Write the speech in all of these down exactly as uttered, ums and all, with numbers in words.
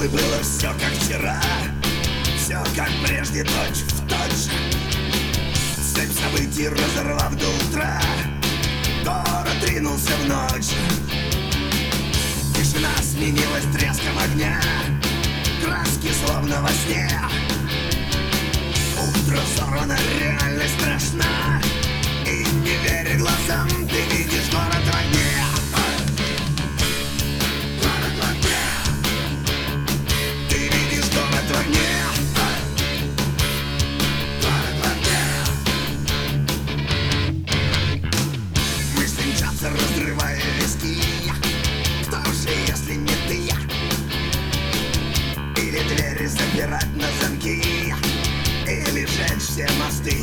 и было все как вчера, все как прежде, точь в точь. Цепь событий разорвав до утра, город ринулся в ночь. Тишина сменилась треском огня, краски словно во сне. Утро взорвано, реальность страшна, и не веря глазам, ты видишь город в огне. Город в огне. Ты видишь город в огне. Город в огне. Мысли мчатся, разрывая виски. Кто же, если не ты? Или двери запирать на замки, или сжечь все мосты.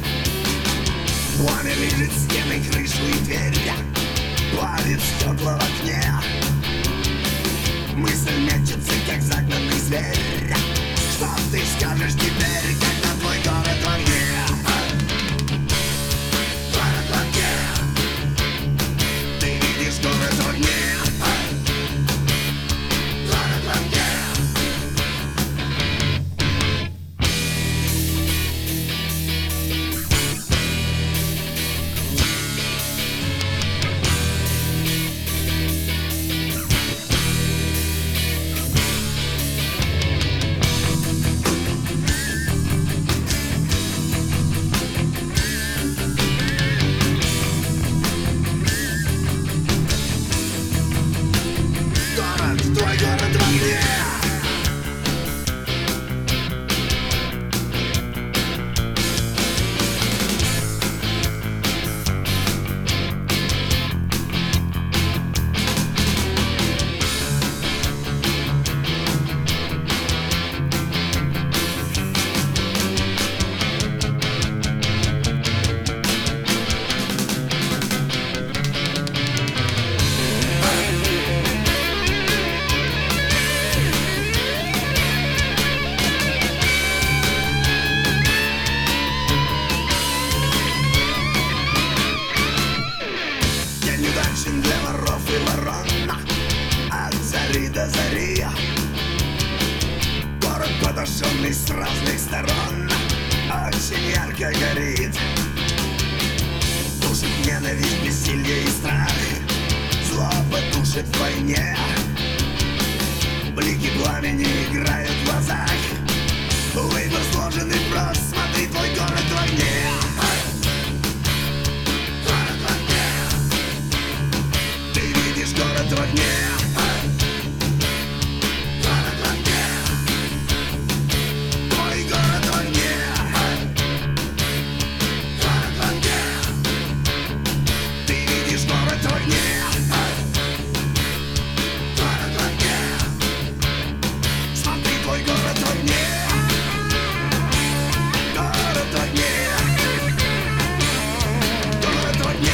Пламя лежит стены, крышу и дверь, плавит стекла в окне. Мысль мечется, как загнанный зверь. Что ты скажешь теперь, когда твой город в огне? Город в огне. Ты видишь город в огне. Город в огне. Твой город в огне. Для воров и ворон, от зари до зари. Город, подошенный с разных сторон, очень ярко горит. Душит ненависть, бессилие и страх, злоба душит в войне. Блики пламени играют в глазах, выбор сложенный прост. Смотри, твой город в огне. Город в огне. Город в огне. Твой город в огне. Город в огне. Ты видишь город в огне. Город в огне. Смотри, твой город в огне. Город в огне. Город в огне.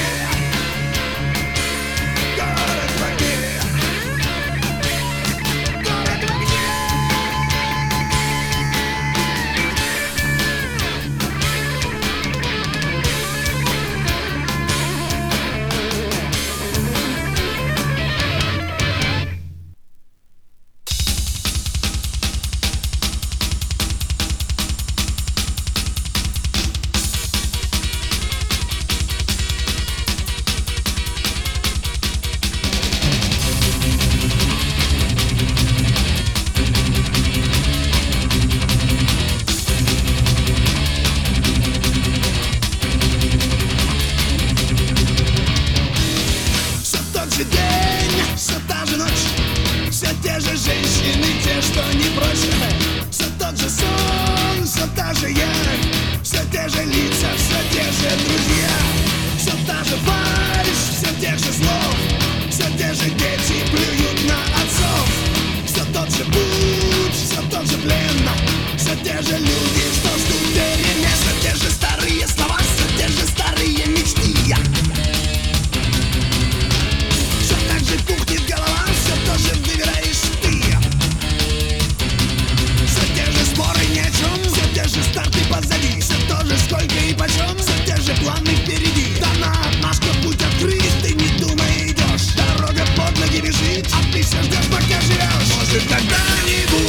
Все та же ночь, все те же женщины, те, что не прочь. Все тот же сон, все та же я, все те же лица, все те же друзья. Все та же фальшь, все тех же слов, все те же дети плюют на отцов. Все тот же путь, все тот же плен, все те же люди, что ждут перемен. Все те же старые слова, все те же старые мечты. Пухнет голова, все тоже выбираешь ты. Все те же споры ни о чем, все те же старты позади, все то же сколько и почем, все те же планы впереди. Да на отмашку путь открыт, ты не думай идешь, дорога под ноги бежит, а ты все ждешь, пока живешь. Может когда-нибудь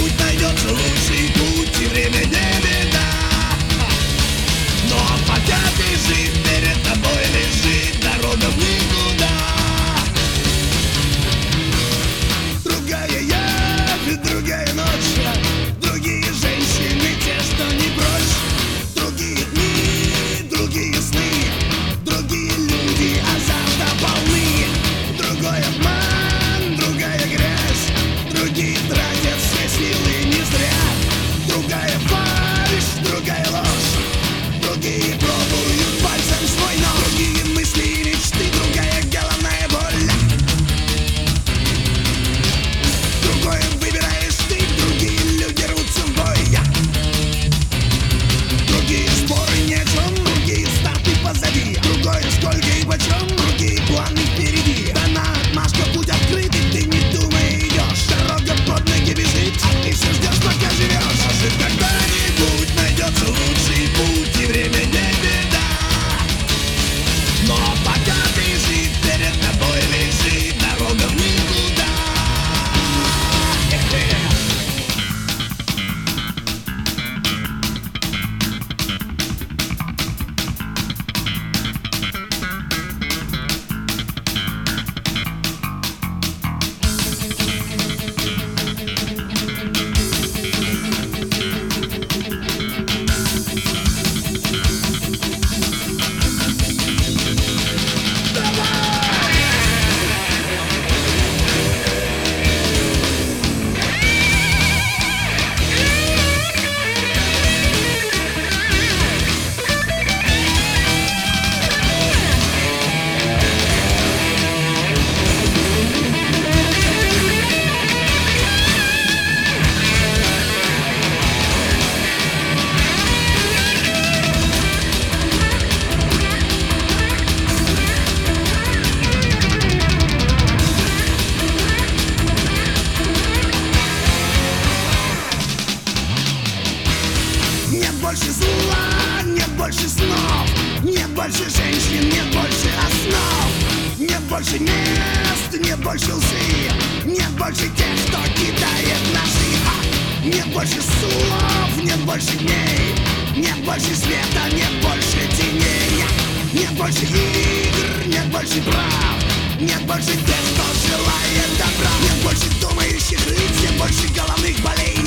больше снов, нет больше женщин, нет больше основ, нет больше мест, нет больше лжи, нет больше тех, кто кидает ножи. А, нет больше слов, нет больше дней, нет больше света, нет больше теней. Нет больше игр, нет больше прав, нет больше тех, кто желает добра. Нет больше думающих лиц, нет больше головных болей.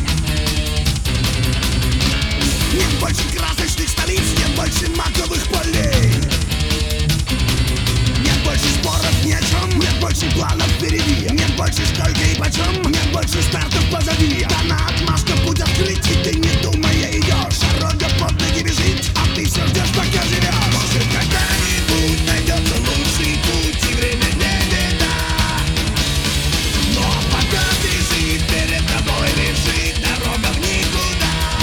Нет больше красочных столиц, нет больше маковых полей. Нет больше споров ни о чем, нет больше планов впереди. Нет больше сколько и почем, нет больше стартов позади. Дана отмашка, путь открыть, и ты не думая идешь. Дорога под ноги бежит, а ты все ждешь, пока живешь. Может, когда-нибудь найдется лучший путь, и время не беда. Но пока бежит, перед тобой лежит дорога в никуда.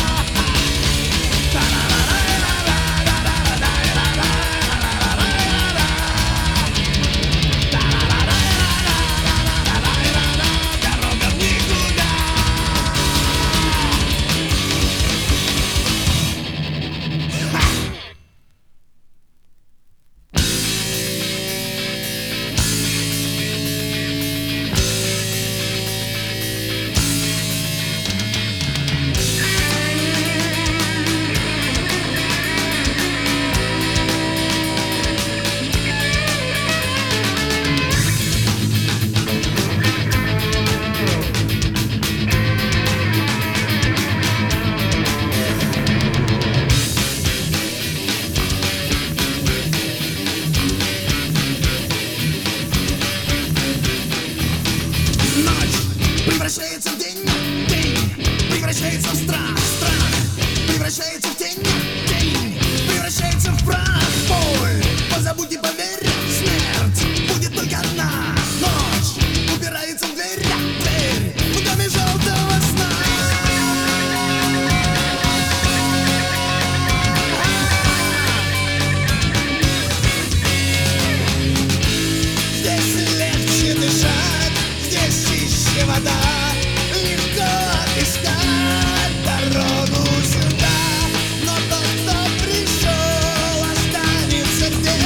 Превращается в день, день превращается в страх, страх превращается в тень, тень превращается в прах. Боль, позабудь и поверь, смерть будет только одна. Ночь упирается в дверь, дверь в доме желтого сна. Здесь легче дышать, здесь чище вода. Легко отыскать дорогу сюда, но тот, кто пришел, останется здесь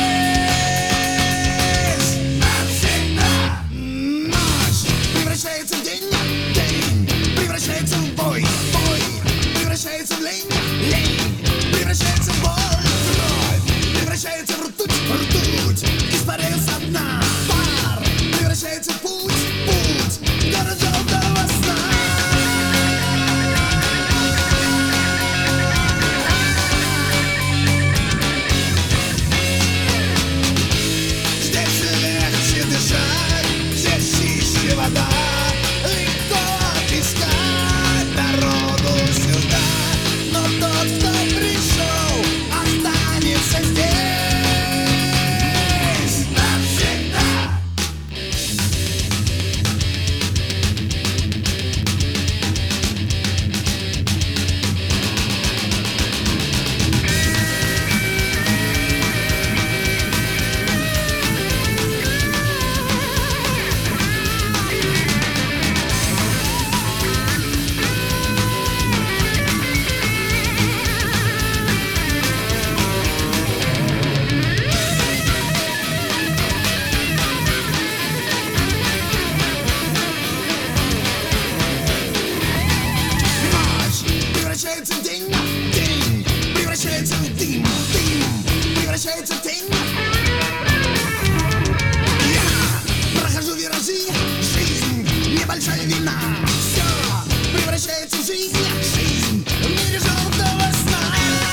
навсегда. Ночь превращается в день, день превращается в бой, бой превращается в лень, лень превращается в боль, кровь превращается в ртуть, ртуть испаряется со дна. Пар превращается в путь, путь город желтого сна. Здесь легче дышать, здесь чище вода. Легко отыскать дорогу сюда, но тот, кто пришел, останется здесь навсегда. Превращается в день, день превращается в дым, дым превращается в тень. Я прохожу виражи, жизнь небольшая вина. Все превращается в жизнь, жизнь в мире желтого сна.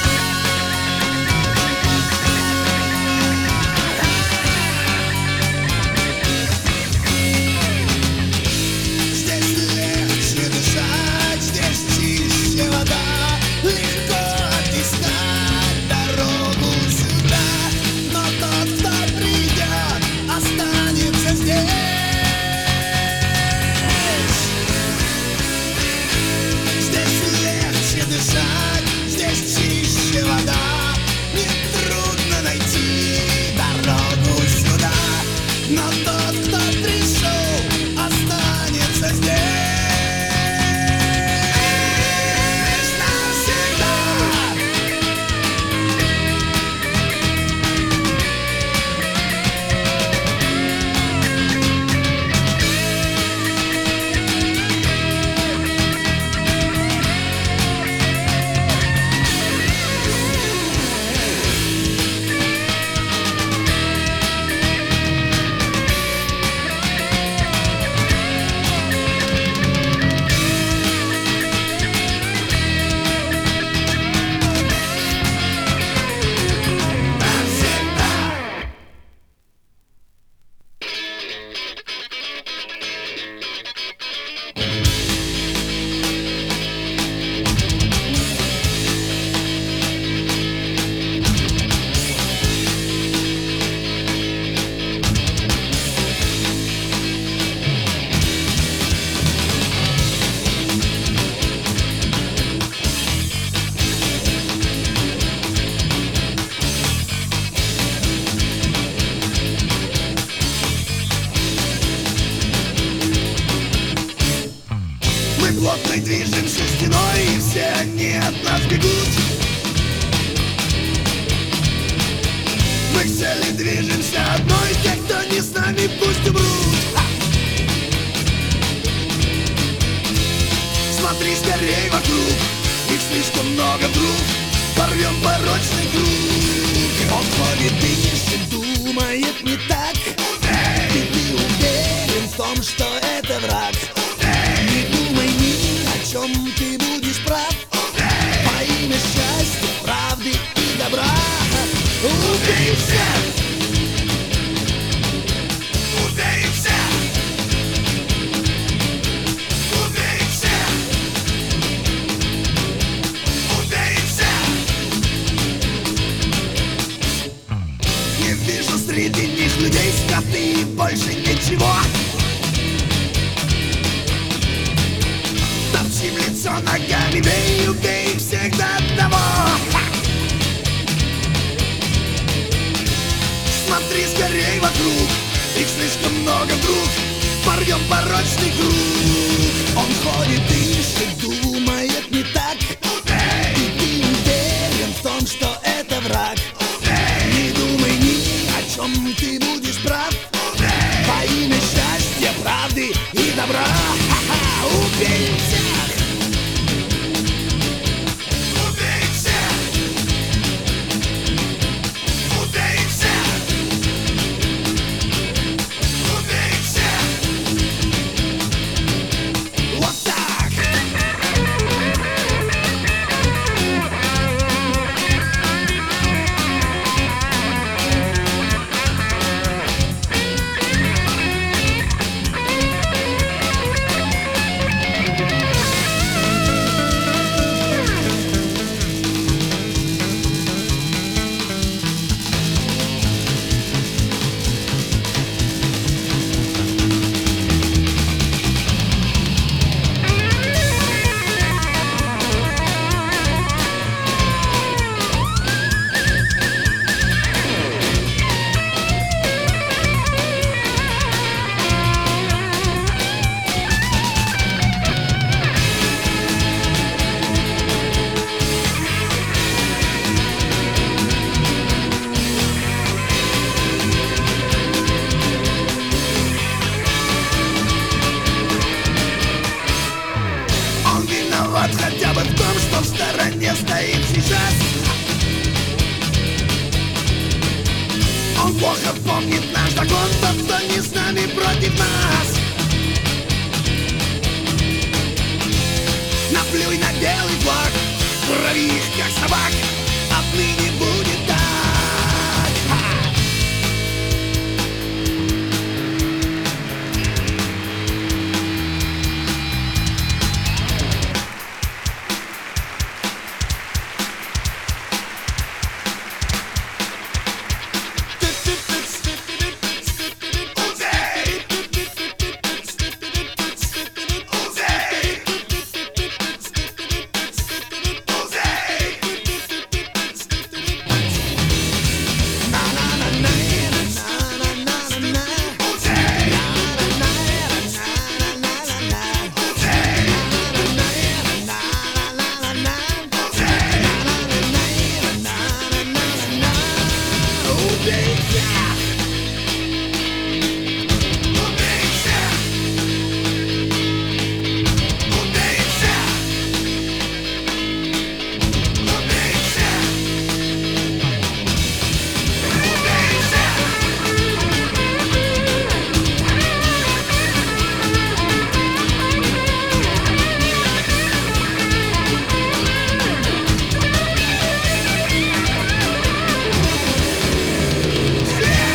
Здесь легче дышать, здесь чище вода. Легко отыскать дорогу сюда, к цели движемся одной. Те, кто не с нами, пусть умрут. Смотри скорей вокруг, их слишком много, вдруг порвем порочный круг. Он ходит, дышит, думает не так. И ты уверен в том, что это враг. Не думай ни о чем, ты будешь прав. Во имя счастья, правды и добра. Убей всех! Убей всех! Убей всех! Убей всех! Не вижу среди них людей, скоты и больше ничего. Топчи в лицо ногами, бей, убей всех до одного. Смотри скорей вокруг, их слишком много, вдруг порвем порочный круг. Он ходит, дышит, думает не так. И ты уверен в том, что это враг. Не думай ни о чем, ты будешь прав. Во имя счастья, правды и добра. Ха-ха, убей всех! Убей всех! Убей всех! Убей всех! Вот так! Хотя бы в том, что в стороне стоит сейчас. Он плохо помнит наш закон, тот, кто не с нами, против нас. Наплюй на белый флаг, трави их, как собак. Отныне будет так. Yeah!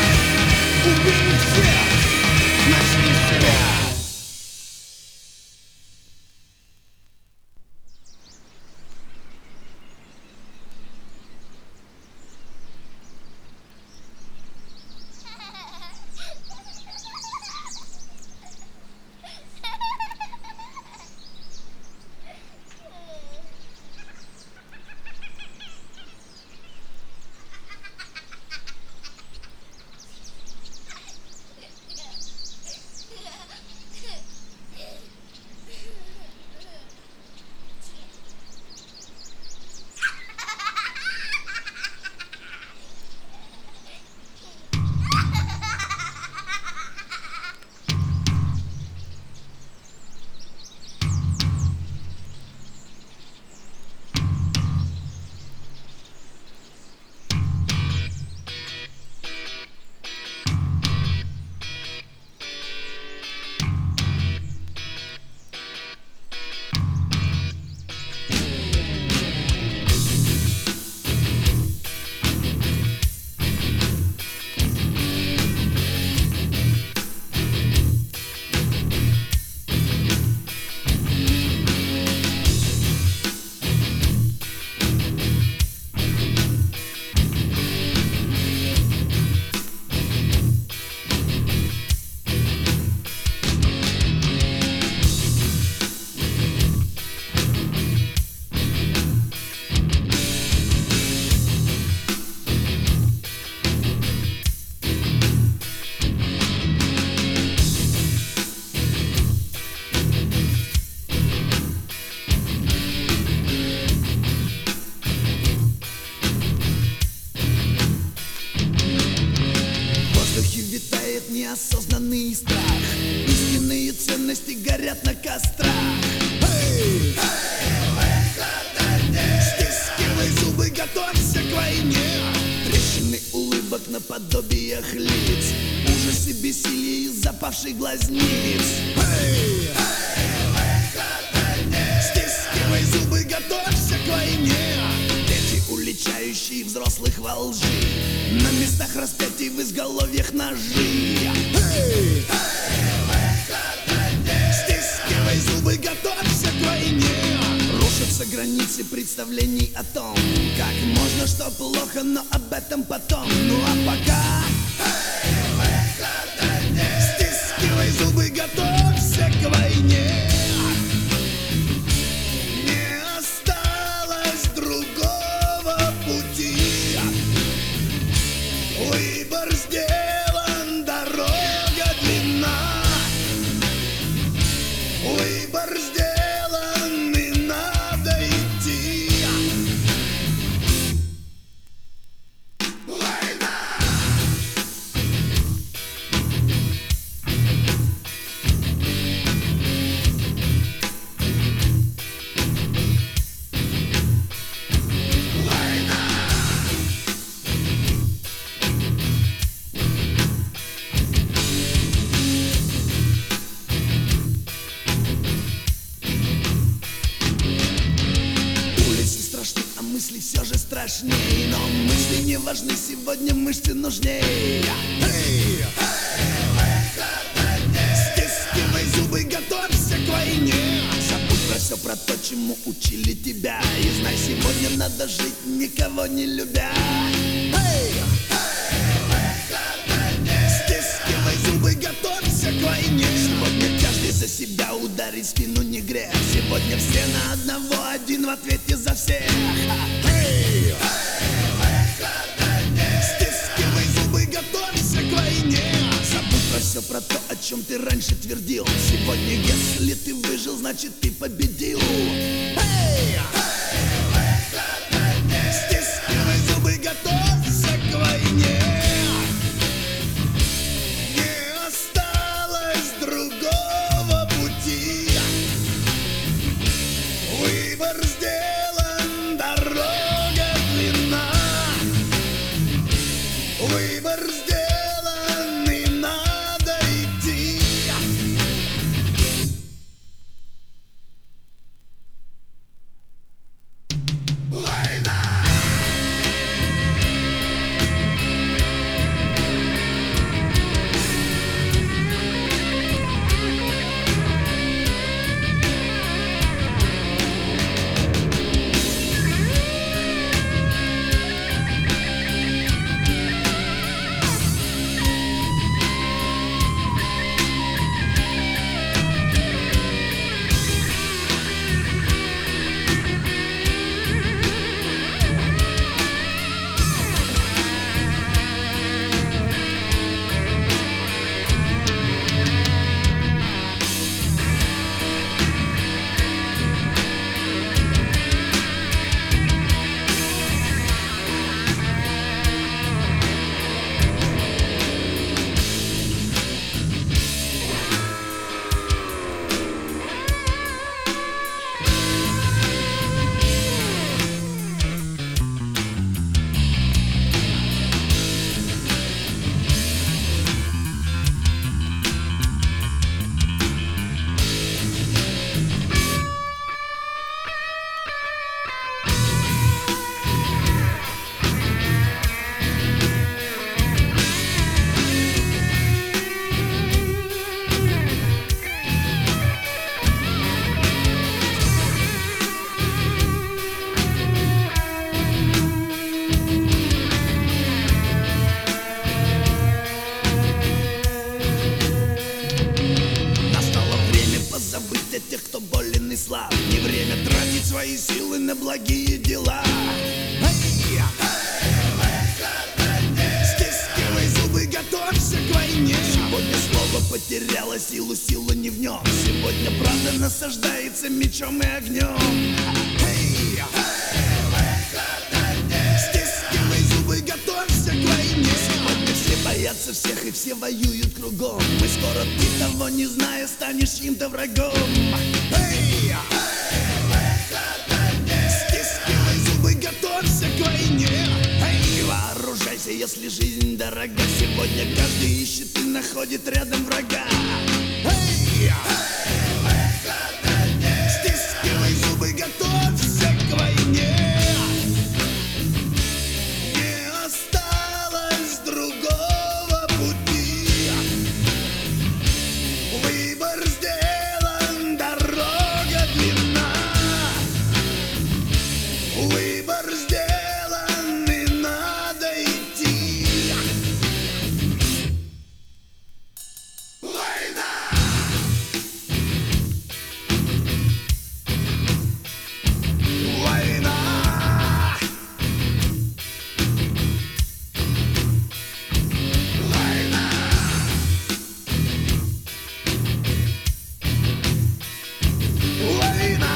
неосознанный страх. Истинные ценности горят на кострах. Эй! Стискивай зубы, готовься к войне. Трещины улыбок наподобиях лиц, ужас и бессилие из запавших глазниц. Эй! Стискивай зубы, готовься к войне. Дети, уличающие взрослых во лжи, на местах распятий в изголовьях ножи. Эй! Стискивай зубы, готовься к войне. Рушатся границы представлений о том, как можно, что плохо, но об этом потом. Ну а пока стискивай зубы, готовься к войне. Не осталось другого пути. Выбор сделан, дорога длинна. Выбор сделан, и надо идти. Война! Мысли все же страшней, но мысли не важны, сегодня мышцы нужней. Эй! Стискивай зубы, готовься к войне. Забудь про все, про то, чему учили тебя, и знай, сегодня надо жить, никого не любя. Эй! Стискивай зубы, готовься к войне. Сегодня каждый за себя, ударить спину не грех. Сегодня все на одного, один в ответе за всех. Эй! Стискивай зубы, готовься к войне. Забудь про все, про то, о чем ты раньше твердил. Сегодня, если ты выжил, значит ты победил. Эй! Стискивай зубы, готовься к войне. Не осталось другого пути. Выбор сделан, дорога длинна. Выбор сделан, и надо идти. Война! свои силы на благие дела. Эй! Стискивай зубы, готовься к войне. Сегодня слово потеряло силу, сила не в нем. Сегодня правда насаждается мечом и огнем. Эй! Стискивай зубы, готовься к войне. Сегодня все боятся всех, и все воюют кругом. Мы скоро, ты того не зная, станешь им-то врагом. Эй! Стискивай зубы, готовься к войне. Эй! Вооружайся, если жизнь дорога. Сегодня каждый ищет и находит рядом врага. Эй! Стискивай зубы, готовься к войне. Не осталось другого пути. Выбор сделан, дорога длинна. Выбор сделан, и надо идти. Война! Война! Война! Война!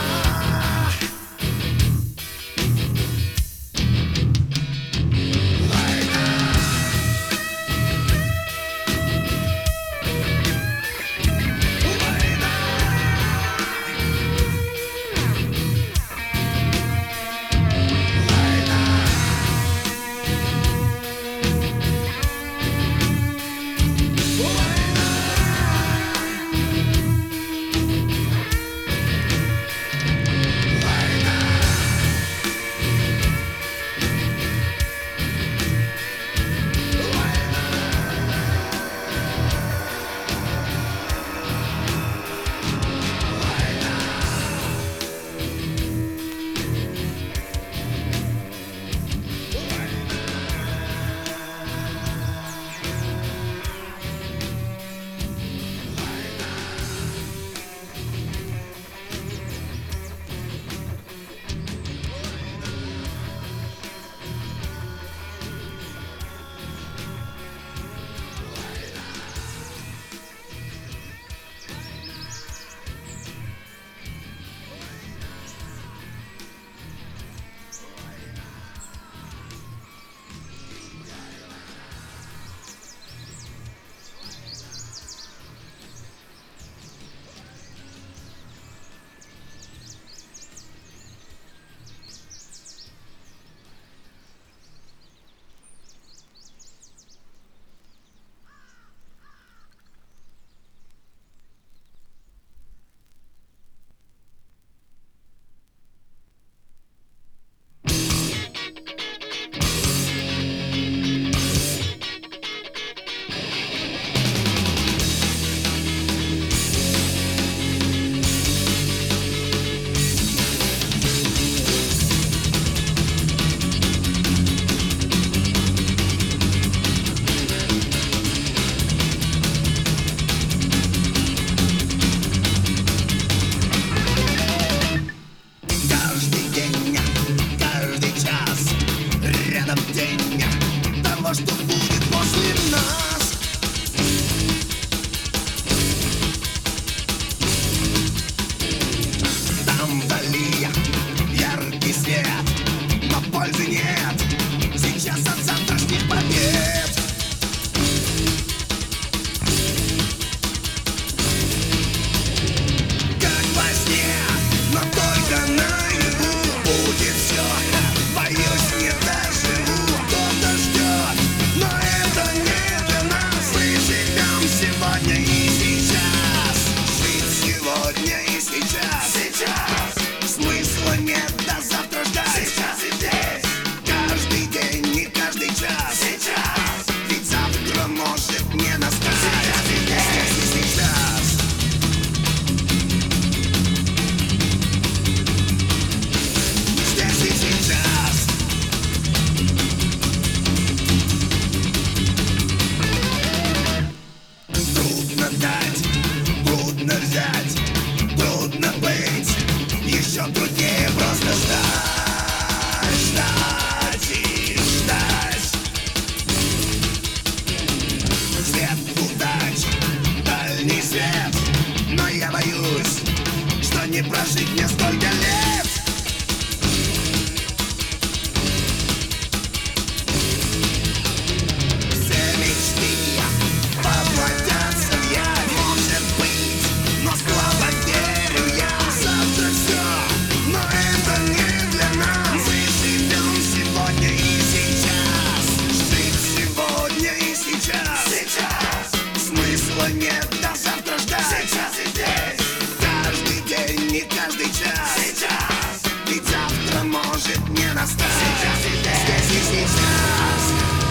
не прожить мне столько лет. Все мечты настать. Сейчас и здесь и сейчас.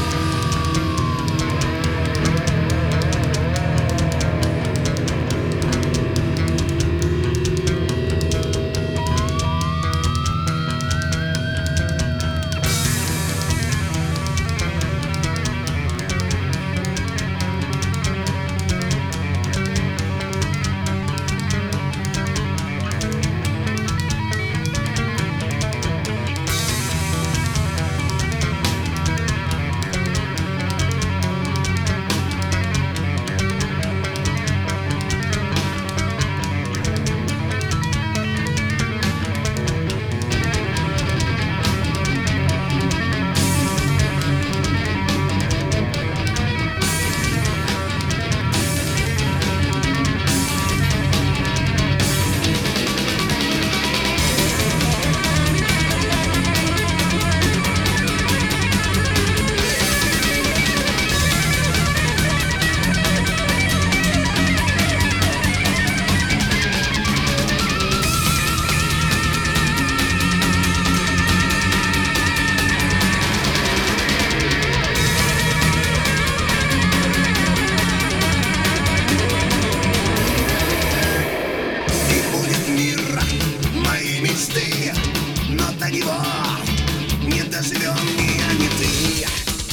Но до него не доживем ни я, ни ты.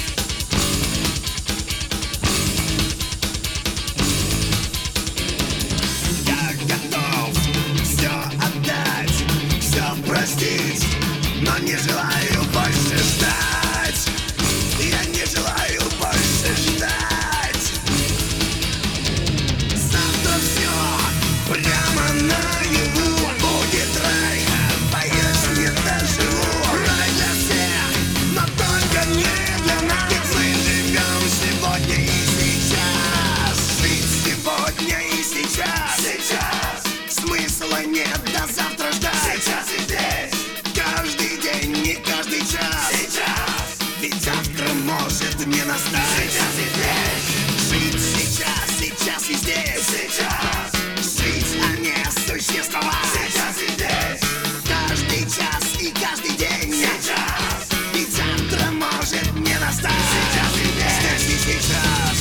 Я готов все отдать, все простить, но не желаю больше ждать. Я не желаю больше ждать. Завтра все прямо наяву будет рай. Боюсь, не доживу. Рай для всех, но только не для нас. Ведь мы живем сегодня и сейчас. Жить сегодня и сейчас. Сейчас. Смысла нет до завтра ждать. Сейчас и здесь. Каждый день, не каждый час. Сейчас. Ведь завтра может не настать. Сейчас и здесь. Жить сейчас, сейчас и здесь. Сейчас. Жить, а не существовать. Сейчас и здесь. Каждый час и каждый день. Сейчас. Ведь завтра может не настать. Сейчас и здесь. Здесь и сейчас.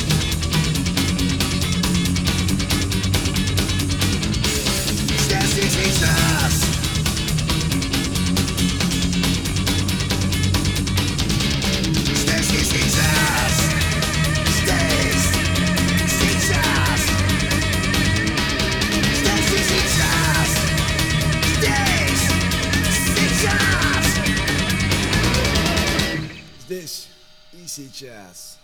Здесь и сейчас. Здесь и сейчас. Здесь. Сейчас. Здесь и сейчас. Здесь. Сейчас. Здесь и сейчас.